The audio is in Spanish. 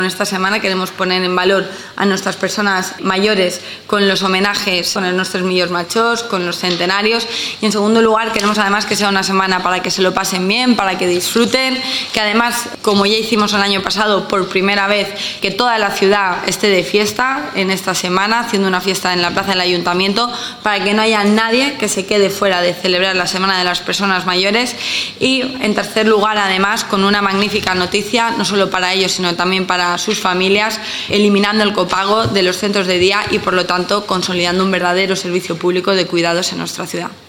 En esta semana queremos poner en valor a nuestras personas mayores con los homenajes con nuestros millors majors, con los centenarios, y en segundo lugar queremos además que sea una semana para que se lo pasen bien, para que disfruten, que además, como ya hicimos el año pasado, por primera vez, que toda la ciudad esté de fiesta en esta semana, haciendo una fiesta en la plaza del Ayuntamiento, para que no haya nadie que se quede fuera de celebrar la Semana de las Personas Mayores. Y en tercer lugar, además, con una magnífica noticia, no solo para ellos, sino también para sus familias, eliminando el copago de los centros de día y, por lo tanto, consolidando un verdadero servicio público de cuidados en nuestra ciudad.